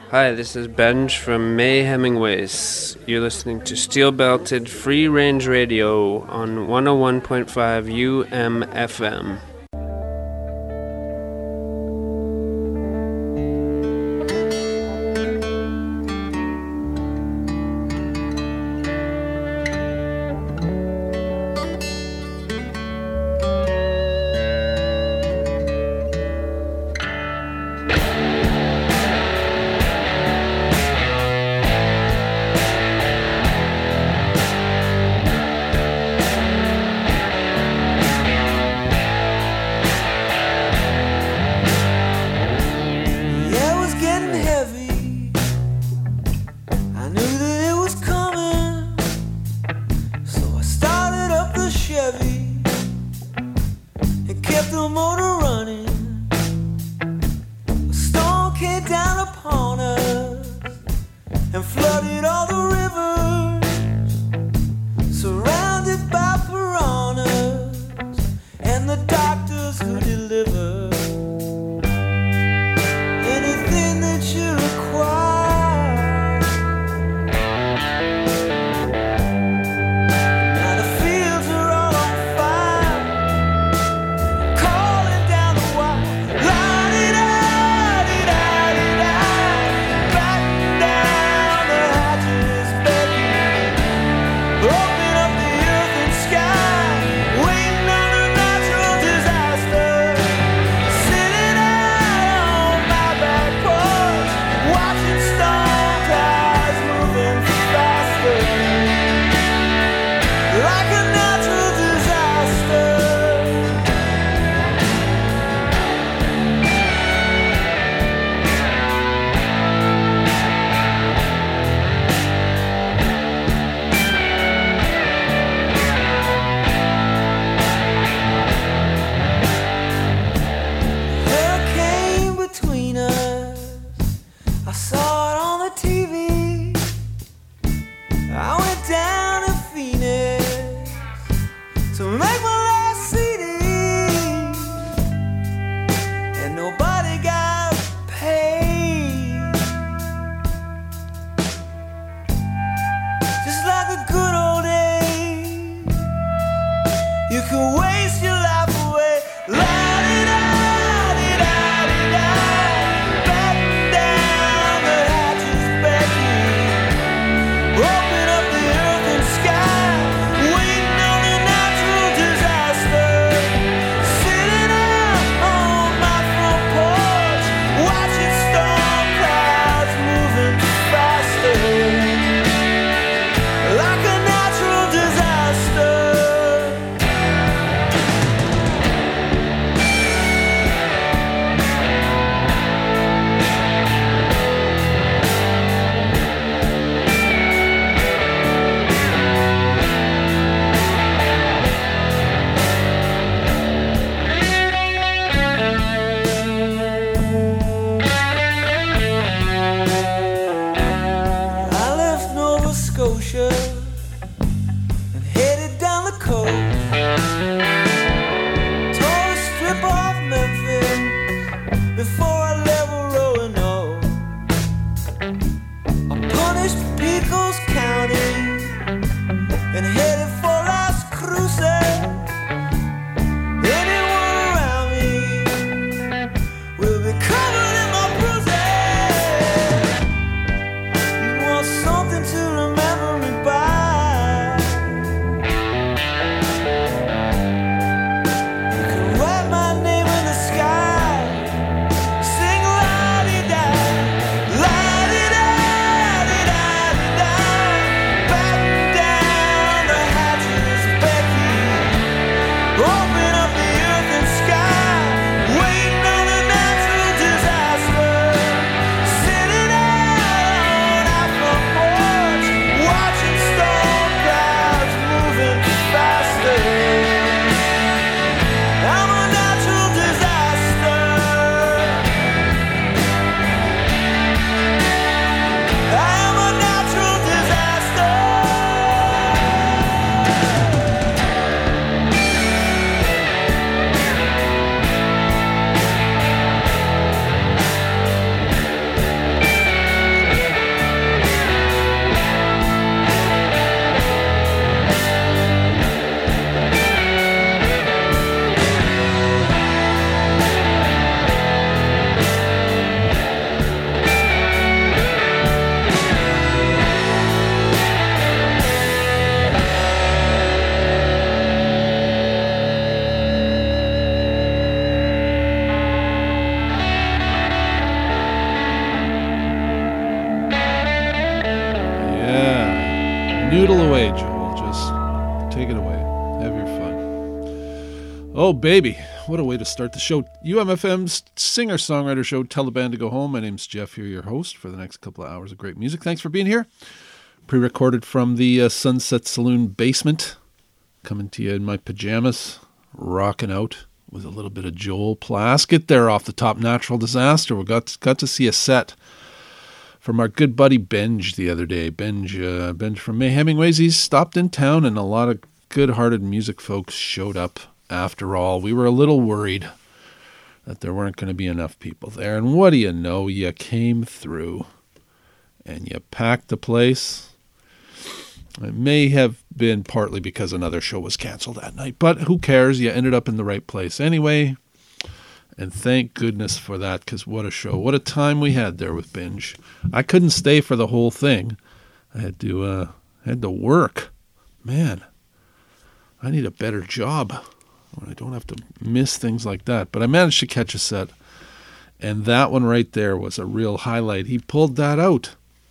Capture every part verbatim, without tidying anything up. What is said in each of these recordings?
Hi, this is Benj from May Hemingways. You're listening to Steel Belted Free Range Radio on one oh one point five U M F M. Die Noodle away, Joel. Just take it away. Have your fun. Oh, baby. What a way to start the show. U M F M's singer-songwriter show, Tell the Band to Go Home. My name's Jeff here, your host for the next couple of hours of great music. Thanks for being here. Pre-recorded from the uh, Sunset Saloon basement. Coming to you in my pajamas, rocking out with a little bit of Joel Plaskett there off the top. Natural Disaster. We got, got to see a set from our good buddy Benj the other day. Benj, uh, Benj from May Hemingways. He's stopped in town, and a lot of good-hearted music folks showed up. After all, we were a little worried that there weren't going to be enough people there. And what do you know? You came through and you packed the place. It may have been partly because another show was canceled that night, but who cares? You ended up in the right place anyway. And thank goodness for that, because what a show. What a time we had there with Binge. I couldn't stay for the whole thing. I had to, uh, had to work. Man, I need a better job when I don't have to miss things like that. But I managed to catch a set, and that one right there was a real highlight. He pulled that out.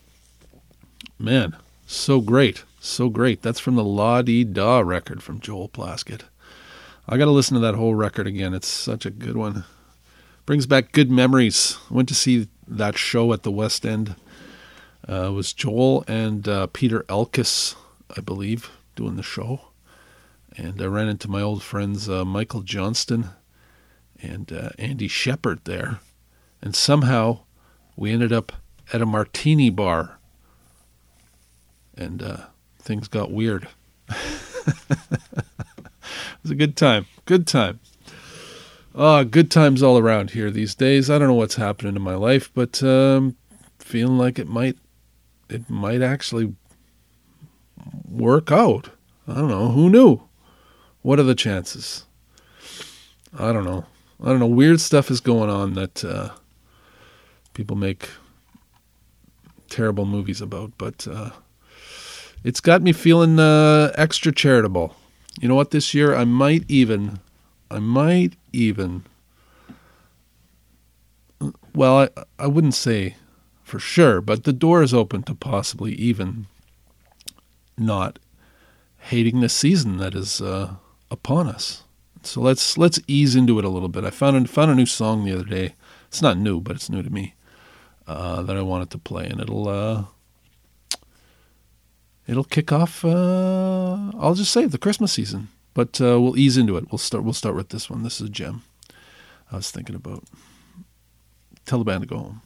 Man, so great, so great. That's from the La-Dee-Da record from Joel Plaskett. I got to listen to that whole record again. It's such a good one. Brings back good memories. I went to see that show at the West End. Uh, it was Joel and uh, Peter Elkis, I believe, doing the show. And I ran into my old friends uh, Michael Johnston and uh, Andy Shepard there. And somehow we ended up at a martini bar. And uh, things got weird. It was a good time. Good time. Oh, good times all around here these days. I don't know what's happening in my life, but um, feeling like it might, it might actually work out. I don't know. Who knew? What are the chances? I don't know. I don't know. Weird stuff is going on that uh, people make terrible movies about, but uh, it's got me feeling uh, extra charitable. You know what? This year I might even, I might even, well, I, I wouldn't say for sure, but the door is open to possibly even not hating the season that is uh, upon us. So let's let's ease into it a little bit. I found a, found a new song the other day. It's not new, but it's new to me, uh, that I wanted to play, and it'll uh, it'll kick off. Uh, I'll just say the Christmas season, but uh, we'll ease into it. We'll start. We'll start with this one. This is a gem. I was thinking about. Tell the Band to Go Home.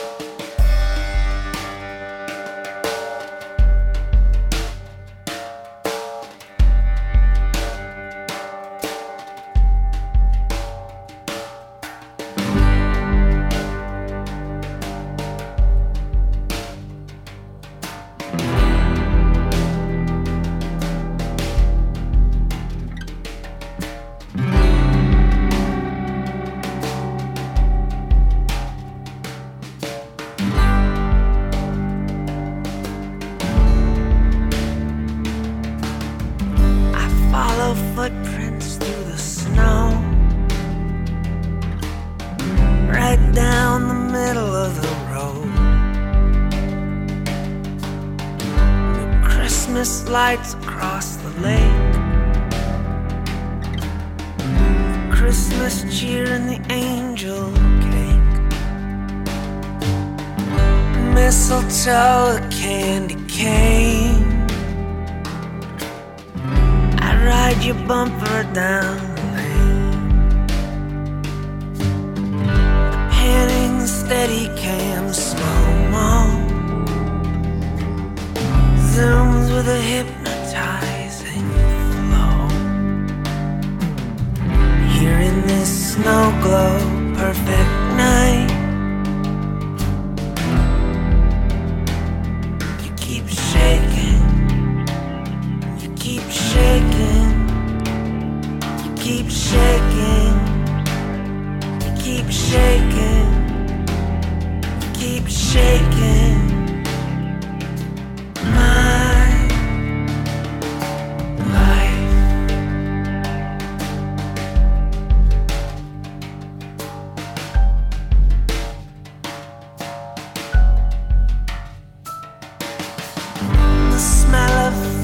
Footprints through the snow, right down the middle of the road. The Christmas lights across the lake, the Christmas cheer and the angel cake, mistletoe, the candy cane. Ride your bumper down the lane. The panning, the steady cam, the slow-mo zooms with a hypnotizing flow. Here in this snow globe, perfect night, you keep shaking, you keep shaking. Keep shaking, keep shaking, keep shaking my life. The smell of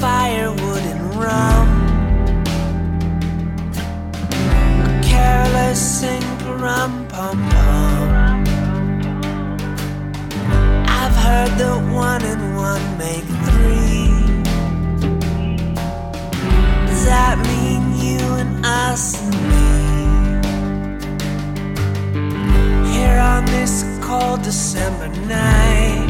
heard that one and one make three. Does that mean you and us and me? Here on this cold December night,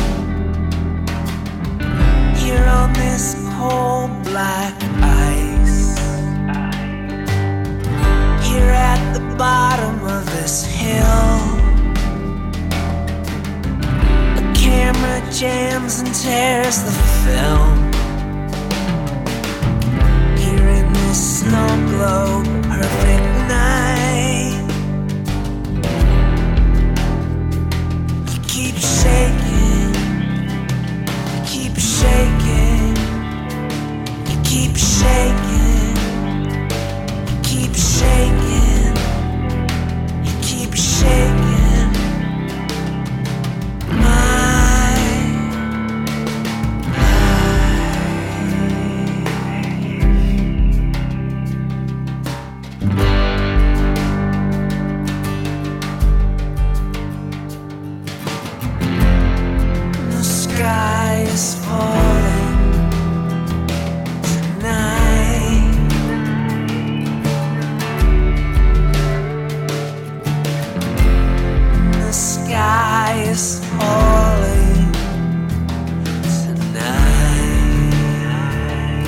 here on this cold black ice, here at the bottom of this hill, the camera jams and tears the film. Here in this snow globe perfect night, you keep shaking, you keep shaking, you keep shaking, you keep shaking, you keep shaking. My the sky is falling tonight. The sky is falling tonight.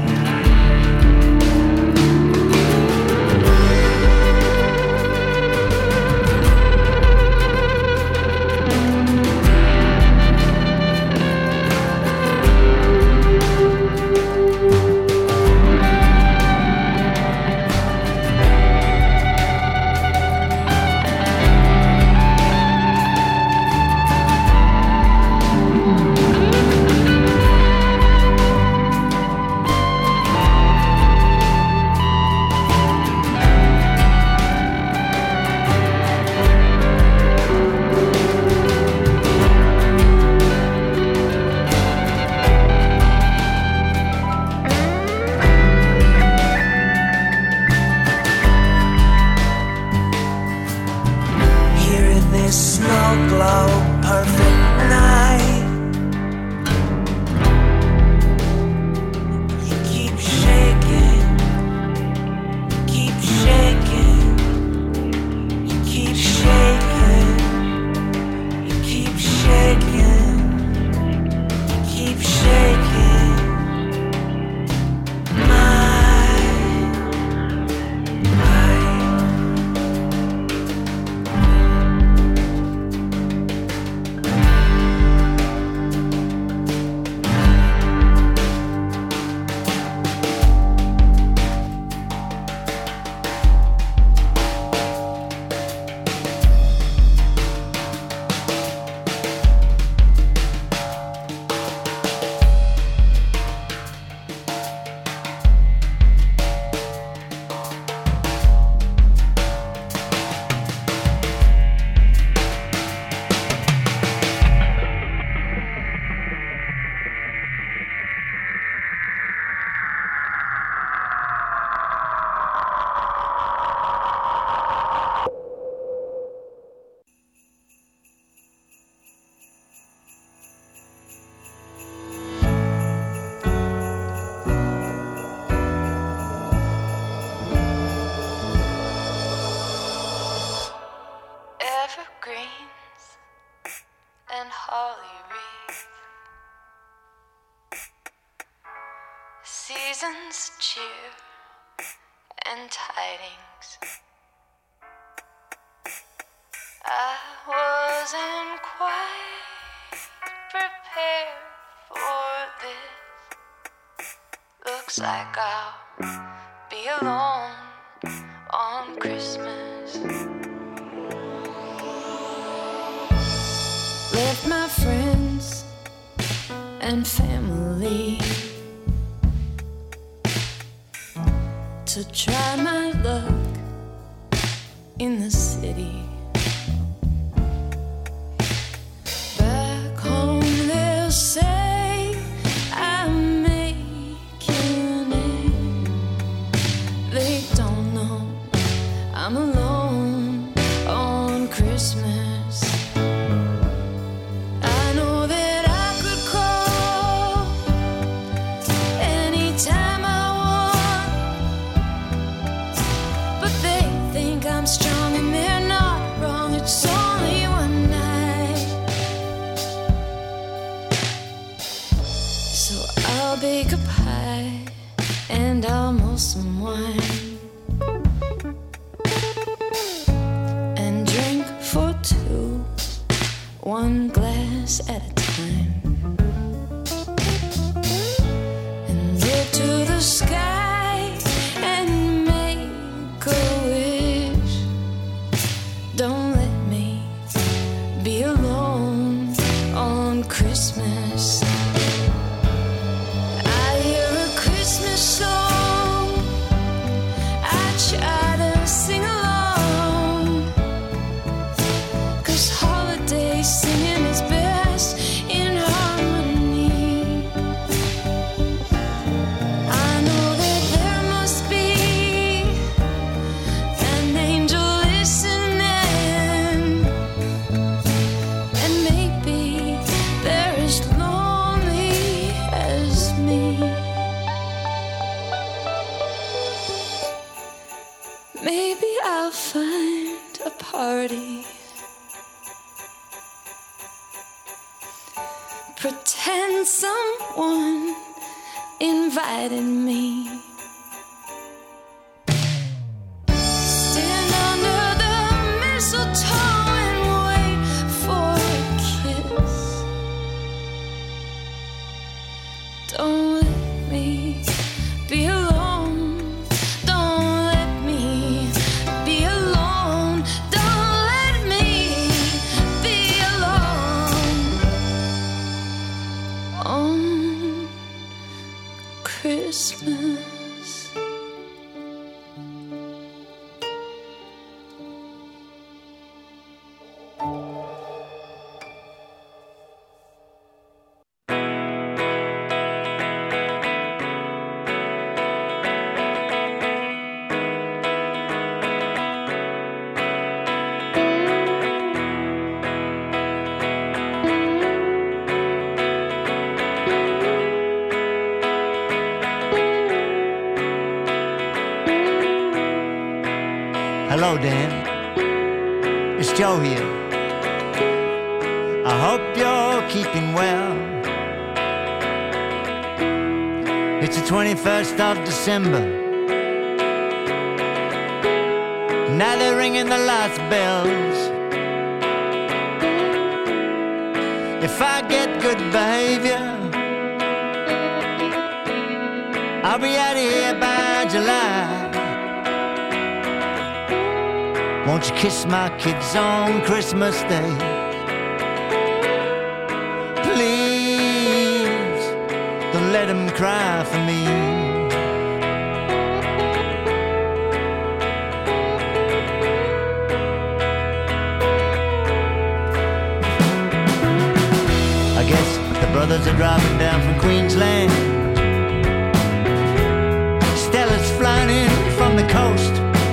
Here in this snow globe perfect night, you keep shaking, you keep shaking, you keep shaking, you keep shaking, you keep shaking. My, my. Evergreens and holly wreath, seasons cheer and tidings. I wasn't quite prepared for this. Looks like I'll be alone on Christmas. Left my friends and family to try my luck in the city. Back home they'll say I'm making it. They don't know I'm alone on Christmas. I know that I'll bake a pie and I'll mull some wine and drink for two, one glass at a time, and look to the sky and make a wish. Don't let me be alone on Christmas. I hear a Christmas song, I try to sing along, 'cause holiday singing is best in harmony. I know that there must be an angel listening, and maybe they're as lonely as me. Maybe I'll find a party, pretend someone invited me, stand under the mistletoe and wait for a kiss. Don't let me be alone. Don't let me be alone. Don't let me be alone on Christmas. Hello, Dan. It's Joe here. I hope you're keeping well. It's the twenty-first of December. Now they're ringing the last bells. If I get good behavior, I'll be out of here by July. Won't you kiss my kids on Christmas Day? Please, don't let them cry for me. I guess the brothers are driving down from Queensland. Stella's flying in from the coast.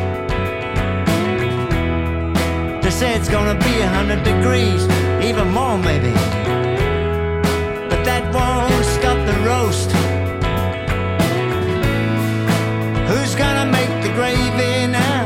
They say it's gonna be a hundred degrees, even more maybe. But that won't stop the roast. Who's gonna make the gravy now?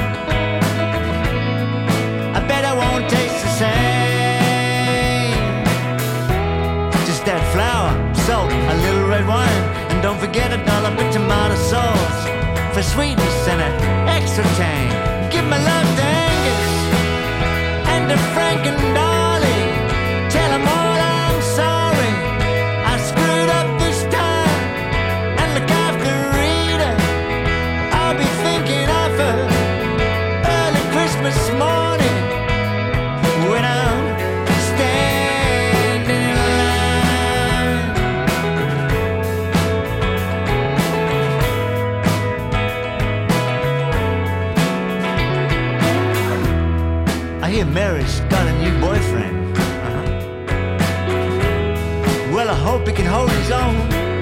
I bet I won't taste the same. Just add flour, salt, a little red wine, and don't forget a dollop of tomato sauce for sweetness and an extra tang. Give my love to Angus and to Frank and Dolly. Tell them all I'm sorry, I screwed up this time. And look after Rita, I'll be thinking of her early Christmas morning when I'm standing in line. I hear Mary's got a new boyfriend. Uh-huh. Well, I hope he can hold his own.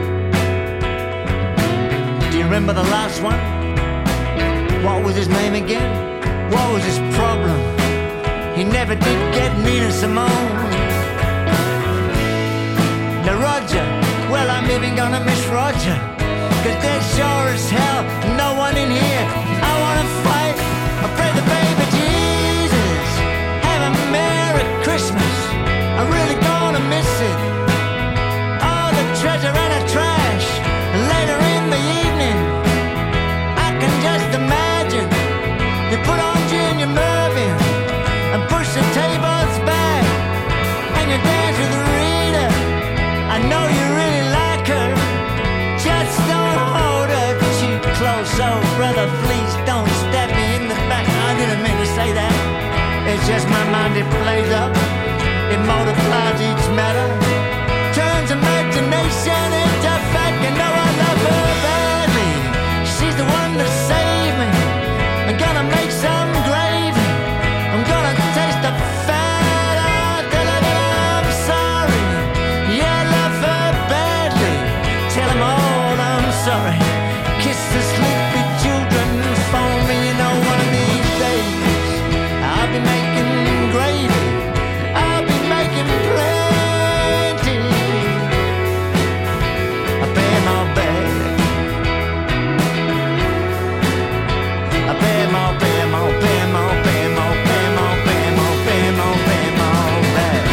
Do you remember the last one? What was his name again? What was his problem? He never did get Nina Simone. Now Roger, well, I'm even gonna miss Roger, 'cause there's sure as hell no one in here I wanna fight. I pray the baby Jesus have a Merry Christmas. I'm really gonna miss it. All the treasure and the trash and it plays up. It multiplies each matter, turns imagination into fact. And know I love her badly. She's the one to save me. I'm gonna make some gravy. I'm gonna taste the fat. I'll tell her that I'm sorry. Yeah, I love her badly. Tell them all I'm sorry. Kiss the sleepy children for me. You know one of these days I'll be making gravy. I'll be making plenty. I pay my bag. I pay my, pay my, pay my, pay my, pay my, pay my, pay my, pay my bag.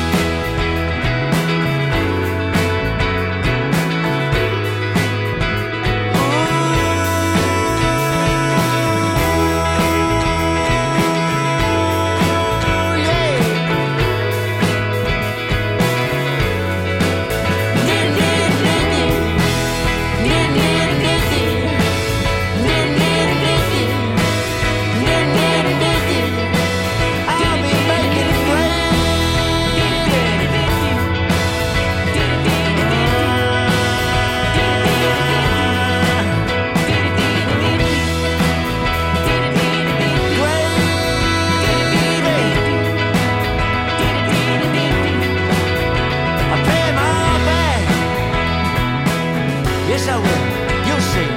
Yes, I will. You'll see.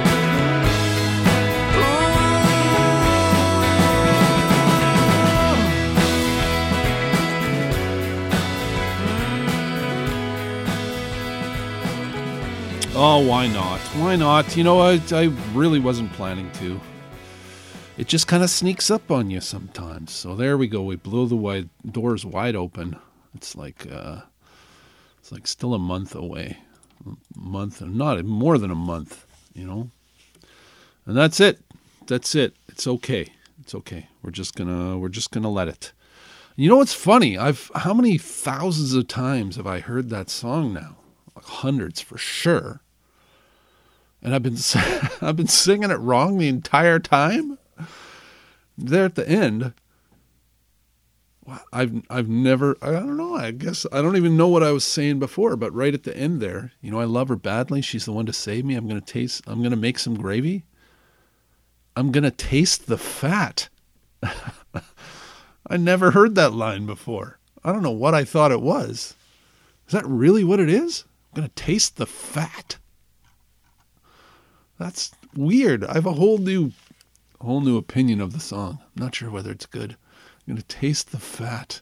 Oh, why not? Why not? You know, I, I really wasn't planning to. It just kind of sneaks up on you sometimes. So there we go. We blew the wide doors wide open. It's like uh, it's like still a month away. A month, not more than a month, you know. And that's it. That's it. It's okay. It's okay. We're just gonna we're just gonna let it. You know what's funny? I've how many thousands of times have I heard that song now? Like hundreds for sure. And I've been I've been singing it wrong the entire time. There at the end, I've I've never I don't know. I guess I don't even know what I was saying before. But right at the end there, you know, I love her badly. She's the one to save me. I'm gonna taste. I'm gonna make some gravy. I'm gonna taste the fat. I never heard that line before. I don't know what I thought it was. Is that really what it is? I'm gonna taste the fat. That's weird. I have a whole new, whole new opinion of the song. I'm not sure whether it's good. I'm gonna taste the fat.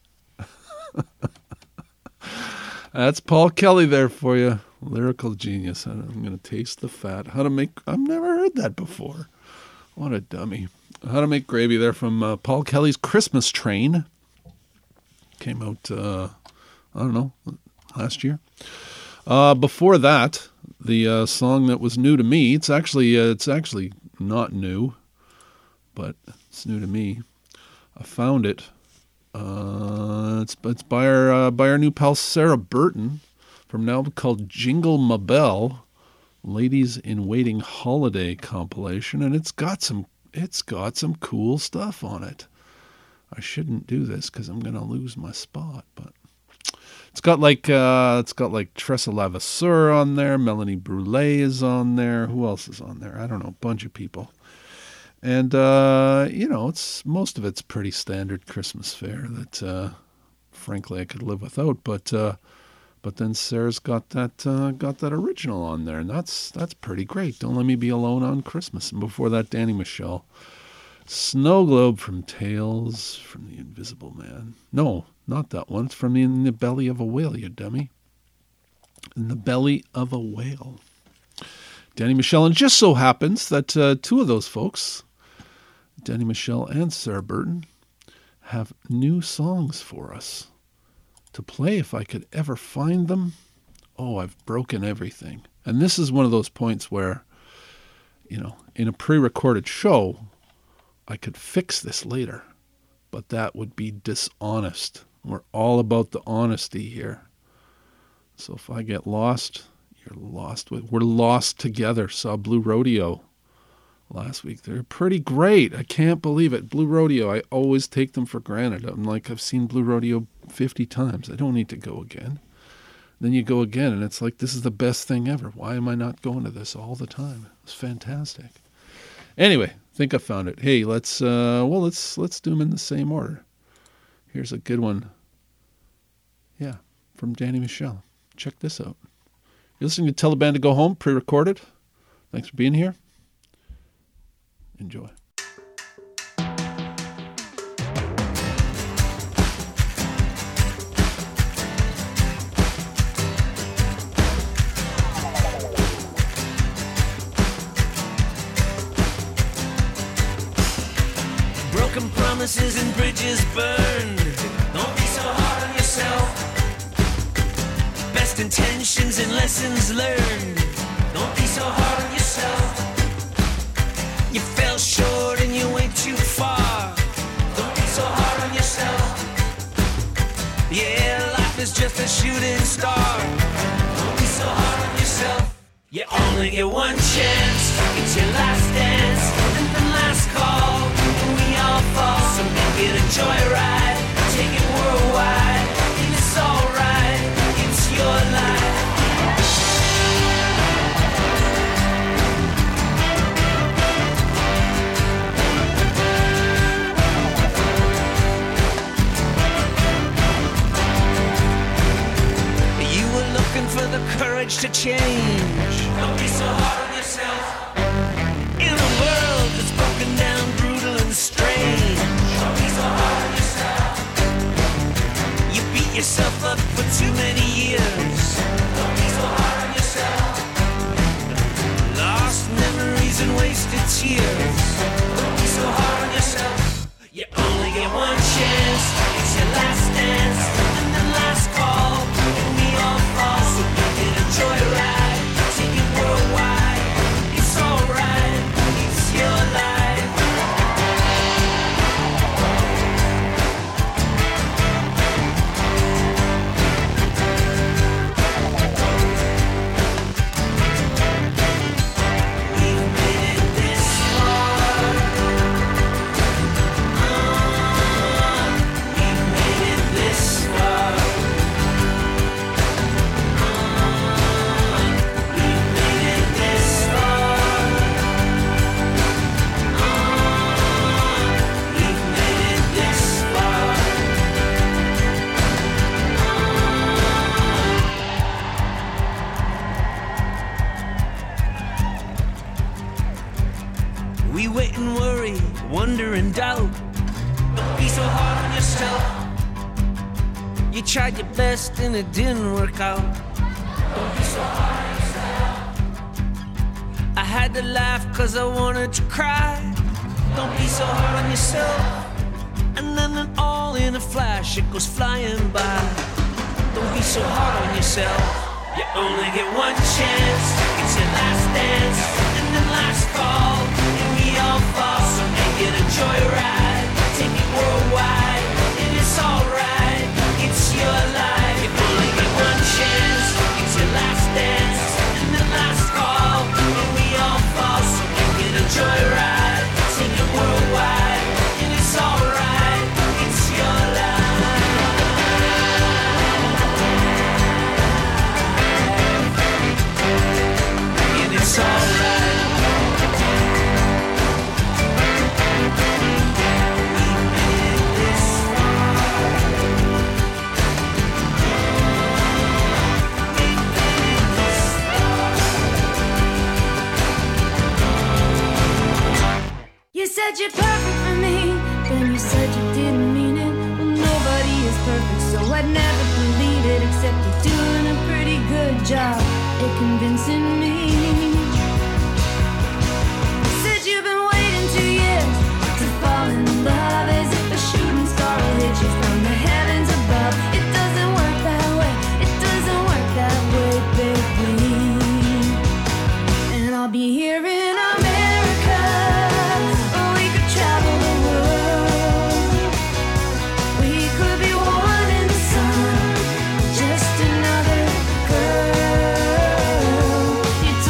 That's Paul Kelly there for you, lyrical genius. I'm gonna taste the fat. How to make? I've never heard that before. What a dummy. How to Make Gravy there from uh, Paul Kelly's Christmas Train. Came out, uh, I don't know, last year. Uh, before that, the uh, song that was new to me. It's actually uh, it's actually not new, but it's new to me. I found it. Uh, it's it's by our uh, by our new pal Sarah Burton from an album called Jingle Ma Bell, Ladies in Waiting Holiday compilation, and it's got some it's got some cool stuff on it. I shouldn't do this because I'm gonna lose my spot, but it's got like uh, it's got like Tressa Lavasseur on there, Melanie Brûlé is on there. Who else is on there? I don't know, a bunch of people. And uh, you know, it's most of it's pretty standard Christmas fare that, uh, frankly, I could live without. But uh, but then Sarah's got that uh, got that original on there, and that's that's pretty great. Don't Let Me Be Alone on Christmas. And before that, Danny Michel, Snow Globe from Tales from the Invisible Man. No, not that one. It's from In the Belly of a Whale, you dummy. In the Belly of a Whale. Danny Michel, and just so happens that uh, two of those folks, Danny Michel and Sarah Burton, have new songs for us to play if I could ever find them. Oh, I've broken everything. And this is one of those points where, you know, in a pre-recorded show, I could fix this later, but that would be dishonest. We're all about the honesty here. So if I get lost, you're lost with. We're lost together. Saw Blue Rodeo last week. They're pretty great. I can't believe it. Blue Rodeo, I always take them for granted. I'm like, I've seen Blue Rodeo fifty times. I don't need to go again. Then you go again, and it's like, this is the best thing ever. Why am I not going to this all the time? It's fantastic. Anyway, I think I found it. Hey, let's uh, well, let's let's do them in the same order. Here's a good one. Yeah, from Danny Michel. Check this out. You're listening to Tell the Band to Go Home, pre-recorded. Thanks for being here. Enjoy. Broken promises and bridges burned. Don't be so hard on yourself. Best intentions and lessons learned. Don't be so hard on yourself. You fell short and you went too far. Don't be so hard on yourself. Yeah, life is just a shooting star. Don't be so hard on yourself. You only get one chance. It's your last dance and the last call. And we all fall, so make it a joyride. Take it worldwide, and it's alright. It's your life. You were looking for the courage to change. Don't be so hard on yourself. In a world that's broken down, brutal and strange. Don't be so hard on yourself. You beat yourself up for too many years. Don't be so hard on yourself. Lost memories and wasted tears. Don't be so hard on yourself. You only get one chance. It's your last dance and the last call. And we all fall, so make it a joyride. Take it worldwide. It's alright. It's your life. We've made it this far. Uh, we've made it this far. Uh, we've made it this far. Uh, we've made it this far. We wait and worry, wonder and doubt. Don't be so hard on yourself. You tried your best and it didn't work out. Don't be so hard on yourself. I had to laugh cause I wanted to cry. Don't be so hard on yourself. And then it all in a flash, it goes flying by. Don't be so hard on yourself. You only get one chance. It's your last dance and the last call. And we all fall, so make it a joyride. Take it worldwide, and it's alright. It's your life. You only get one chance. It's your last dance and the last call. And we all fall, so make it a joyride. Take it worldwide, and it's alright. It's your life. And it's alright. You said you're perfect for me, then you said you didn't mean it. Well, nobody is perfect, so I'd never believe it. Except you're doing a pretty good job at convincing me. You said you've been waiting two years to fall in love, as if a shooting star will hit you from the heavens above. It doesn't work that way, it doesn't work that way, baby. And I'll be here in America. We could travel the world. We could be warm in the sun. Just another girl. You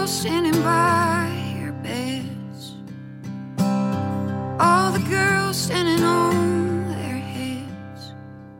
girls standing by your beds, all the girls standing on their heads,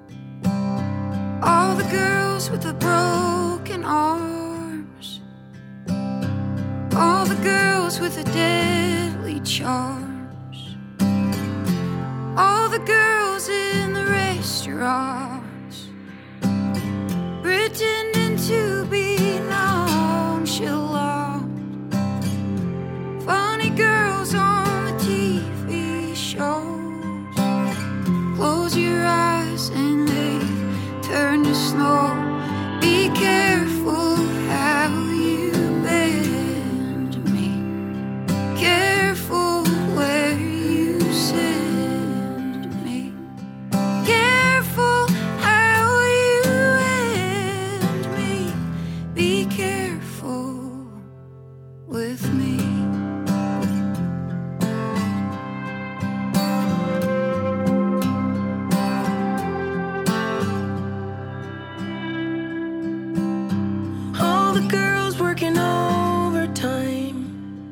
all the girls with the broken arms, all the girls with the deadly charms, all the girls in the restaurants pretending to be nonchalant, funny girls on the T V shows. Close your eyes and they turn to snow. Be careful how you bend me, careful where you send me, careful how you end me. Be careful with me. All the girls working overtime,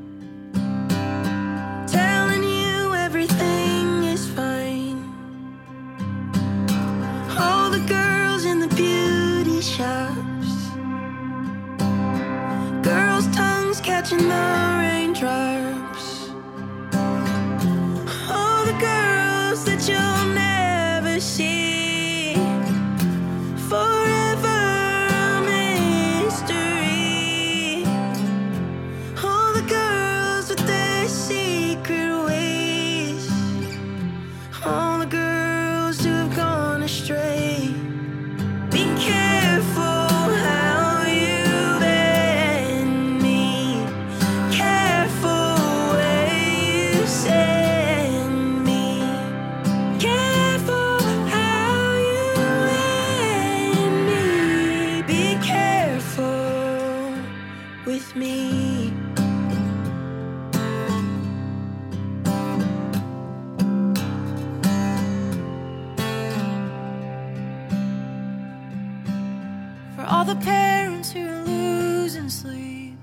telling you everything is fine. All the girls in the beauty shops, girls' tongues catching the raindrops. All the girls that you'll never see, forever a mystery. All the girls with their secret ways, all the girls who have gone astray. Be careful how you bend me, careful where you send me, careful how you end me. Be careful with me. For all the parents who are losing sleep,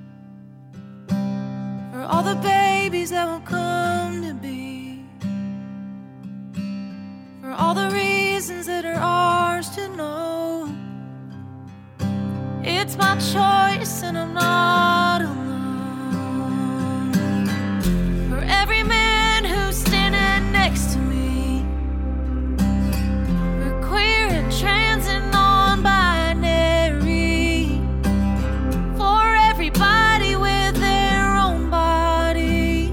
for all the babies that will come to be, for all the reasons that are ours to know. It's my choice and I'm not alone. For every man who's standing next to me, for queer and trans and non-binary, for everybody with their own body,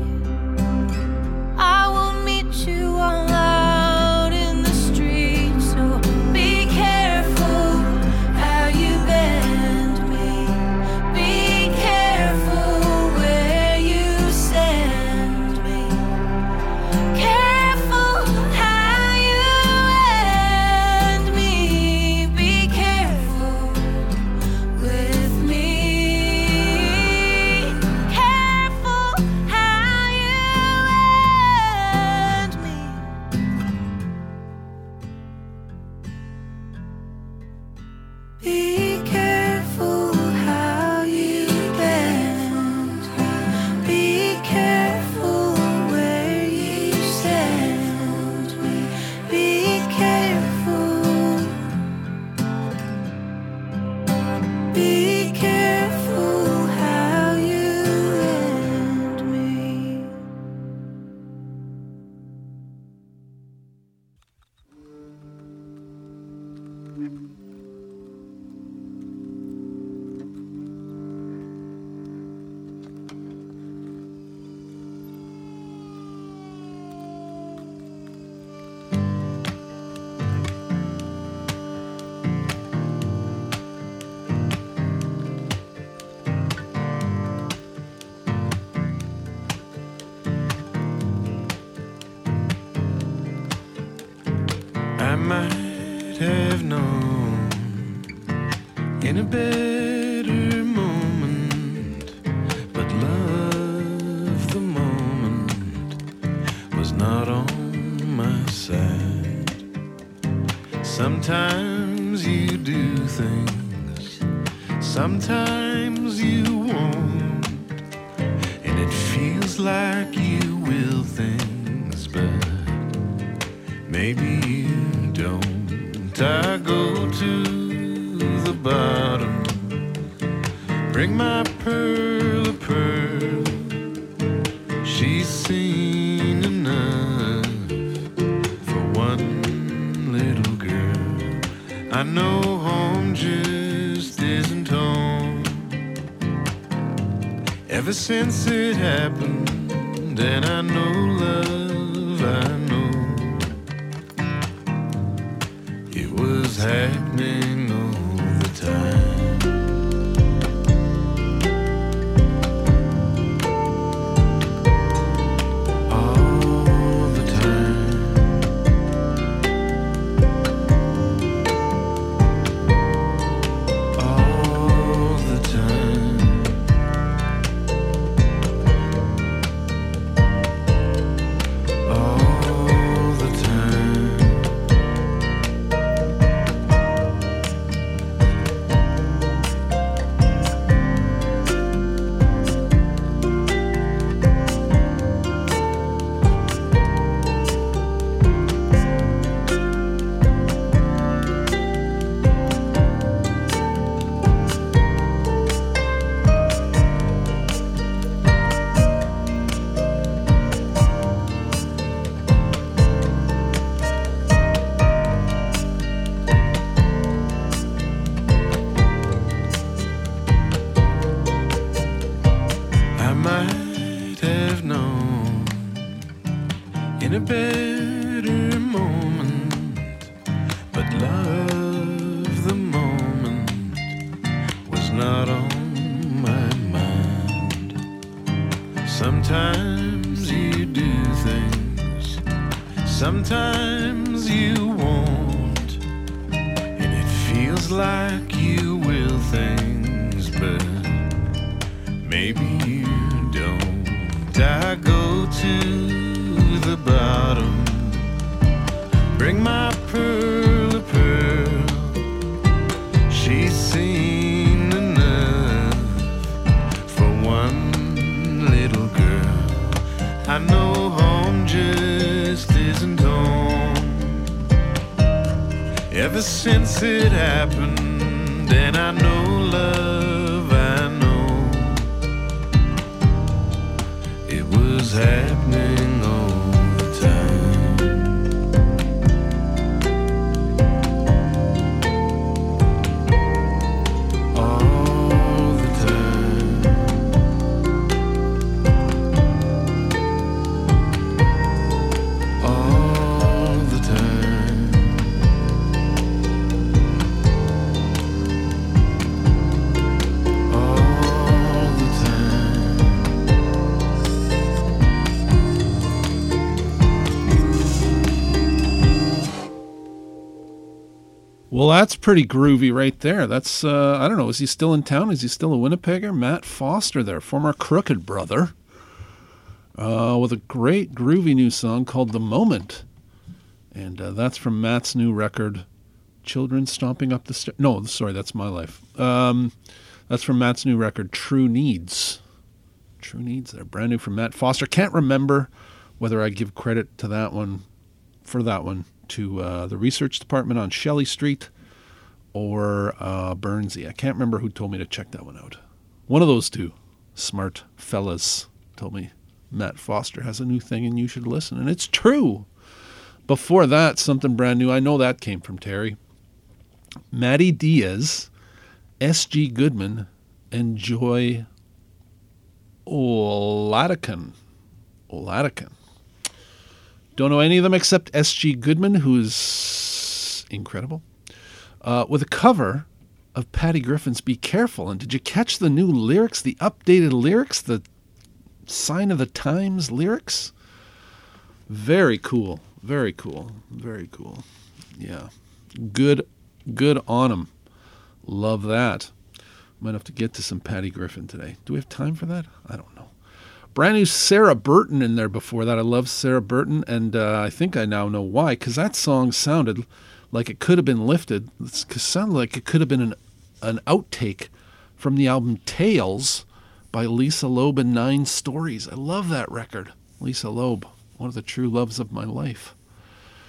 I will meet you all out in the street. So be careful how you bend me, be careful where you send me, careful how you end me. Be careful with me, careful how you end me. Be careful how you bend, be careful where you send me, be careful, be careful how you end me. I might have known in a better moment, but love the moment was not on my side. Sometimes you do things, sometimes you won't. maybe you don't. I go to the bottom, bring my pearl of pearl. She's seen enough for one little girl. I know home just isn't home. Ever since it happened, and I know love, I know it was happening all the time. All the time. All the time. All the time. I might have known in a better moment, but love, the moment, was not on my mind. Sometimes you do things, sometimes you won't, and it feels like you will things, but maybe you don't. I go to the bottom, bring my pearl of pearl. She's seen enough for one little girl. I know home just isn't home. Ever since it happened, and I know love, I know it was happening all the time. All the time. All the time. All the time. Well, that's pretty groovy right there. That's, uh, I don't know, is he still in town? Is he still a Winnipegger? Matt Foster there, former Crooked brother, uh, with a great groovy new song called The Moment. And uh, that's from Matt's new record, Children Stomping Up the Stairs. No, sorry, that's my life. Um, that's from Matt's new record, True Needs. True Needs there, brand new from Matt Foster. Can't remember whether I give credit to that one, for that one, to uh, the research department on Shelley Street or uh, Burnsy. I can't remember who told me to check that one out. One of those two smart fellas told me Matt Foster has a new thing and you should listen. And it's true. Before that, something brand new. I know that came from Terry. Matty Diaz, S G Goodman, and Joy Oladican. Oladican. Don't know any of them except S G Goodman, who's incredible, uh, with a cover of Patty Griffin's Be Careful. And did you catch the new lyrics, the updated lyrics, the Sign of the Times lyrics? Very cool. Very cool. Very cool. Yeah. Good, good on him. Love that. Might have to get to some Patty Griffin today. Do we have time for that? I don't know. Brand new Sarah Burton in there before that. I love Sarah Burton, and uh, I think I now know why, because that song sounded like it could have been lifted. It sounded like it could have been an, an outtake from the album Tales by Lisa Loeb and Nine Stories. I love that record. Lisa Loeb, one of the true loves of my life.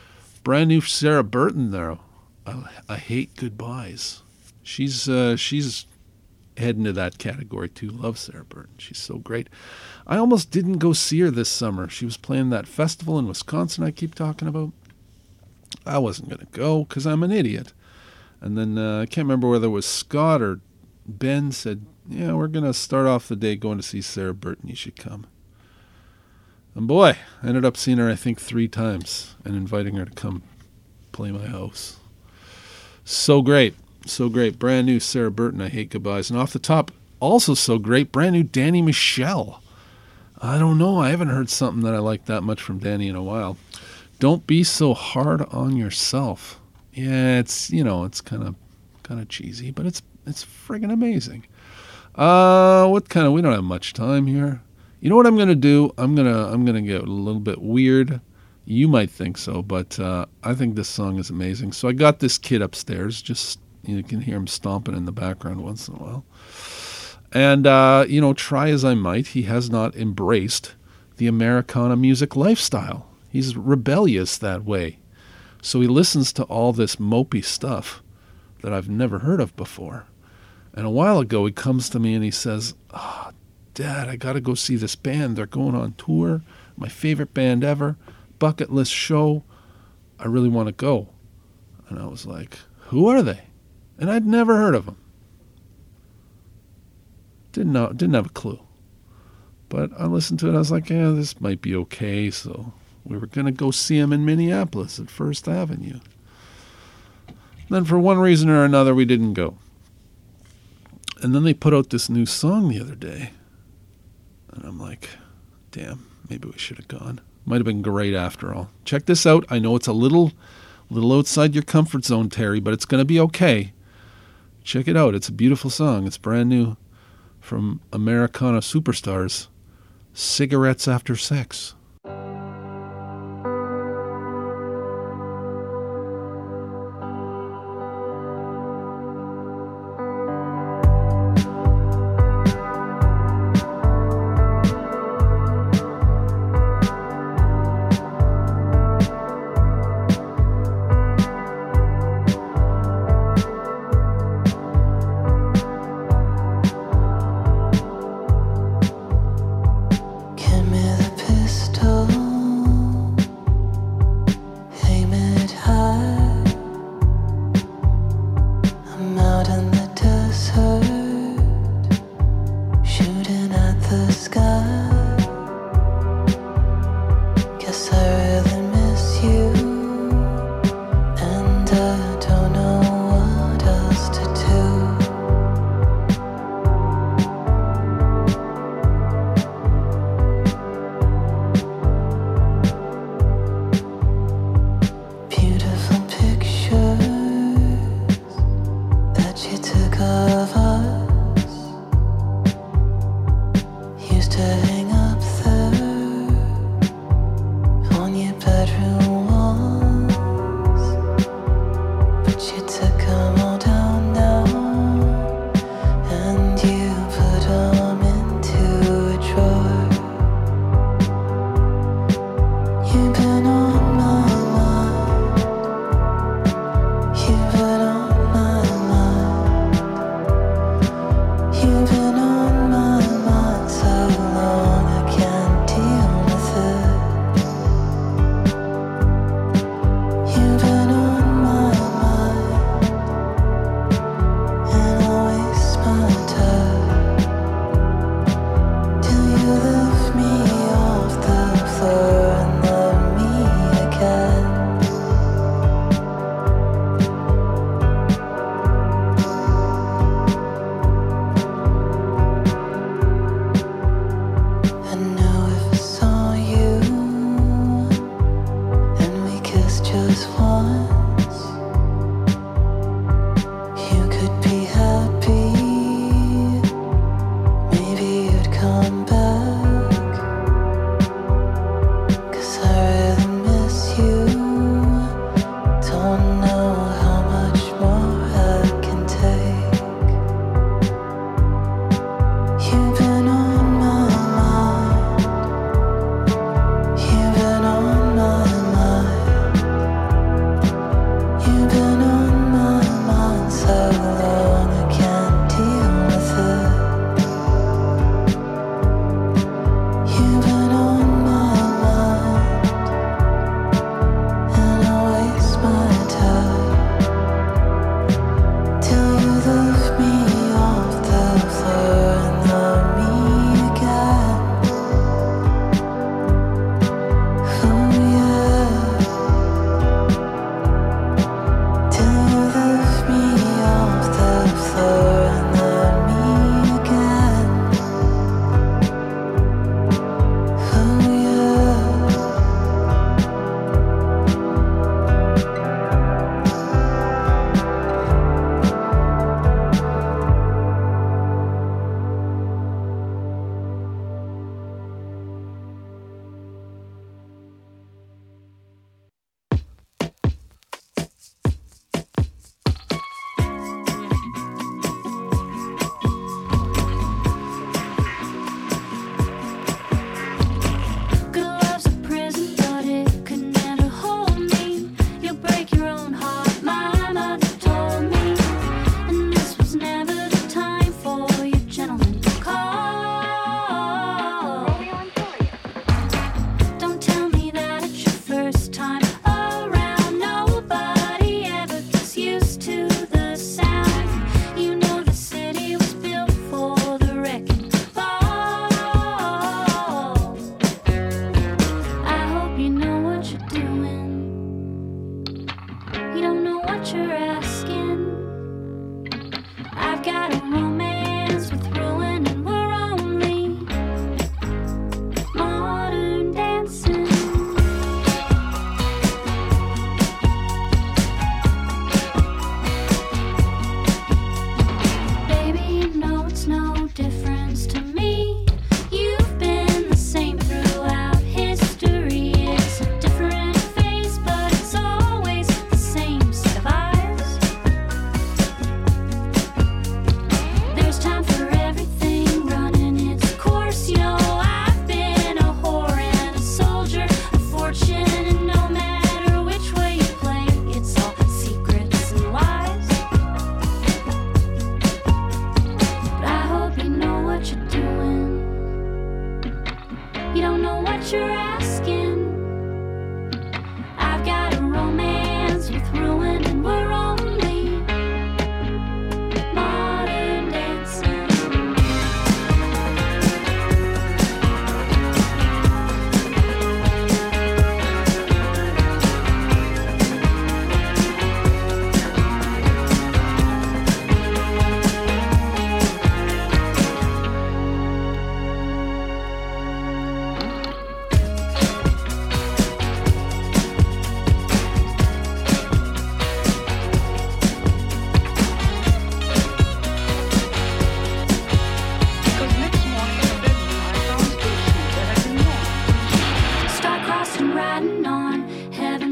brand new Sarah Burton there. I, I Hate Goodbyes. She's uh, she's heading to that category too. Love Sarah Burton. She's so great. I almost didn't go see her this summer. She was playing that festival in Wisconsin I keep talking about. I wasn't going to go because I'm an idiot. And then uh, I can't remember whether it was Scott or Ben said, yeah, we're going to start off the day going to see Sarah Burton. You should come. And boy, I ended up seeing her, I think, three times and inviting her to come play my house. So great. So great. Brand new Sarah Burton, I Hate Goodbyes. And off the top, also so great, brand new Danny Michel. I don't know. I haven't heard something that I like that much from Danny in a while. Don't Be So Hard on Yourself. Yeah, it's, you know, it's kind of kind of cheesy, but it's it's friggin' amazing. Uh, what kind of, we don't have much time here. You know what I'm going to do? I'm going to I'm going to get a little bit weird. You might think so, but uh, I think this song is amazing. So I got this kid upstairs. Just, you can hear him stomping in the background once in a while. And, uh, you know, try as I might, he has not embraced the Americana music lifestyle. He's rebellious that way. So he listens to all this mopey stuff that I've never heard of before. And a while ago, he comes to me and he says, oh, Dad, I got to go see this band. They're going on tour. My favorite band ever. Bucket list show. I really want to go. And I was like, who are they? And I'd never heard of them. Didn't know, didn't have a clue. But I listened to it. I was like, yeah, this might be okay. So we were going to go see them in Minneapolis at First Avenue. Then for one reason or another, we didn't go. And then they put out this new song the other day. And I'm like, damn, maybe we should have gone. Might have been great after all. Check this out. I know it's a little, little outside your comfort zone, Terry, but it's going to be okay. Check it out. It's a beautiful song. It's brand new from Americana Superstars, Cigarettes After Sex.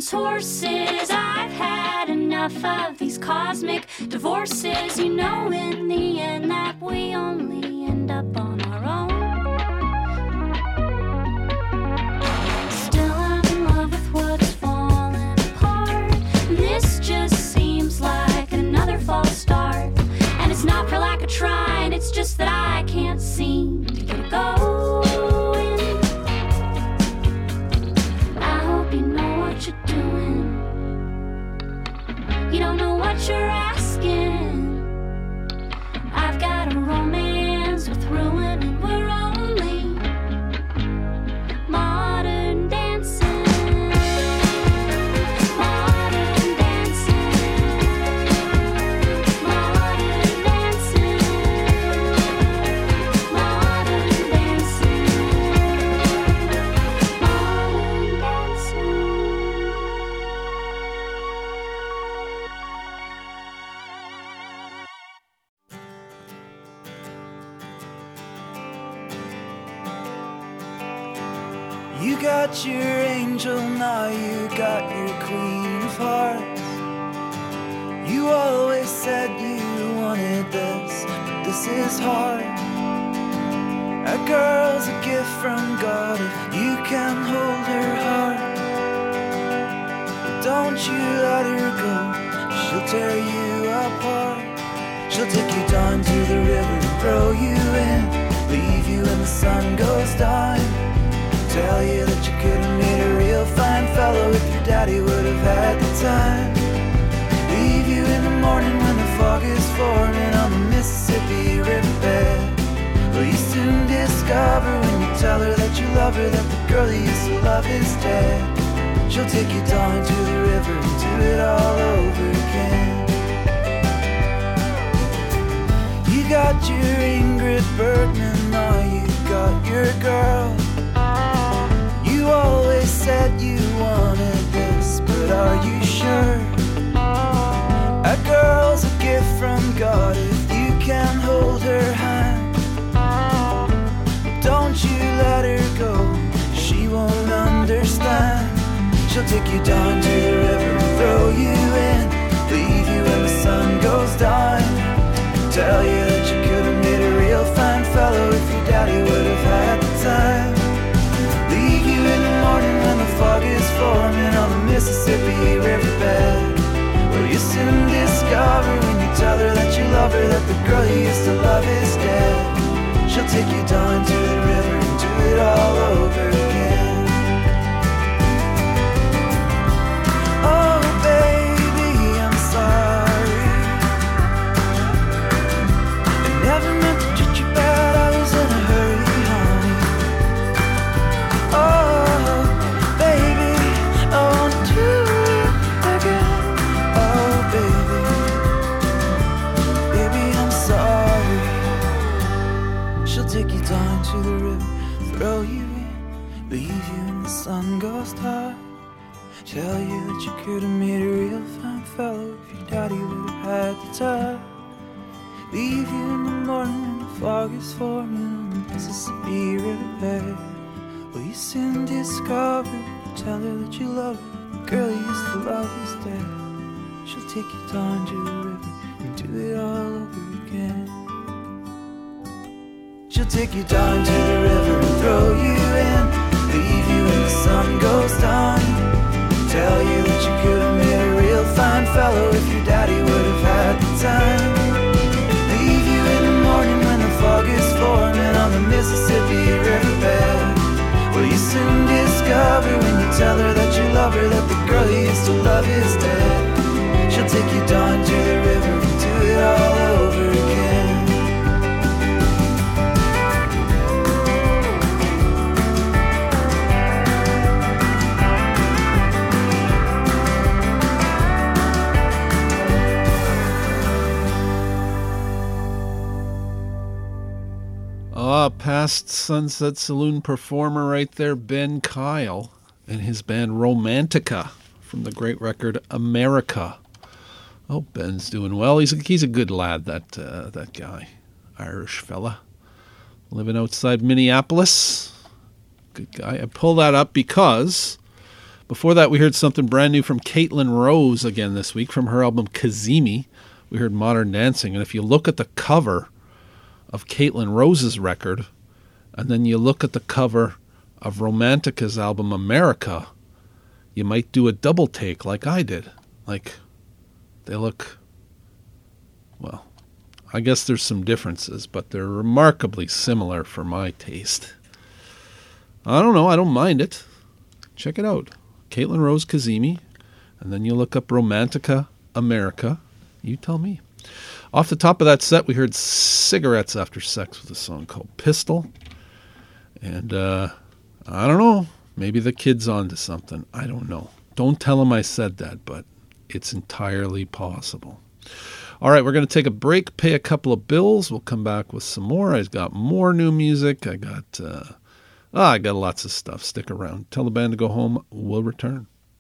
Time's horses. I've had enough of these cosmic divorces. You know in the end that we only end up on our own. Still I'm in love with what's falling apart. This just seems like another false start. And it's not for lack of trying, it's just that I can't seem to get it going. I hope you know what you're doing. You don't know what you're asking. I've got a romance with ruin, and we're only modern dancing. Modern dancing. Modern dancing. Modern dancing. Modern dancing. You got your angel, now you got your queen of hearts. You always said you wanted this, but this is hard. A girl's a gift from God if you can hold her heart. But don't you let her go, she'll tear you apart. She'll take you down to the river, throw you in, leave you when the sun goes down. Tell you that you could have made a real fine fellow if your daddy would have had the time. Leave you in the morning when the fog is forming on the Mississippi riverbed. Well, you soon discover when you tell her that you love her that the girl you used to love is dead. She'll take you down to the river and do it all over again. You got your Ingrid Bergman, now you got your girl. You always said you wanted this, but are you sure? A girl's a gift from God if you can hold her hand. Don't you let her go, she won't understand. She'll take you down to the river and throw you in, leave you when the sun goes down. Tell you that you could have made a real fine fellow if your daddy would have had the time. Leave you in the morning when the fog is forming on the Mississippi riverbed. Well, you soon discover when you tell her that you love her that the girl you used to love is dead. She'll take you down to the river and do it all over again. Oh, baby, I'm sorry. I never meant to treat you bad, I was in a hurry, honey. Oh, baby, I wanna do it again. Oh, baby, baby, I'm sorry. She'll take you down to the river, throw you in, leave you when the sun goes dark. Tell you that you could have made a real fine fellow if your daddy would have had the time. Leave you in the morning when the fog is forming on the Mississippi riverbed. Well, you soon discover, tell her that you love her, the girl you used to love is dead. She'll take you down to the river and do it all over again. She'll take you down to the river and throw you in, leave you when the sun goes down. Tell you that you could have made a real fine fellow if your daddy would have had the time. Leave you in the morning when the fog is forming on the Mississippi riverbed. Well, you soon discover when you tell her that you love her that the girl you used to love is dead. She'll take you down to the river and do it all over again. Ah, past Sunset Saloon performer right there, Ben Kyle, and his band Romantica from the great record America. Oh, Ben's doing well. He's a, he's a good lad, that uh, that guy, Irish fella, living outside Minneapolis. Good guy. I pull that up because Before that, we heard something brand new from Caitlin Rose again this week from her album Kazemi. We heard Modern Dancing. And if you look at the cover of Caitlin Rose's record, and then you look at the cover of Romantica's album America, you might do a double take like I did. Like, they look, well, I guess there's some differences, but they're remarkably similar for my taste. I don't know, I don't mind it. Check it out. Caitlin Rose Kazemi, and then you look up Romantica America. You tell me. Off the top of that set, we heard Cigarettes After Sex with a song called Pistol. And, uh, I don't know, maybe the kid's onto something. I don't know. Don't tell him I said that, but it's entirely possible. All right, we're going to take a break, pay a couple of bills. We'll come back with some more. I've got more new music. I got, uh, ah, I got lots of stuff. Stick around. Tell the band to go home. We'll return.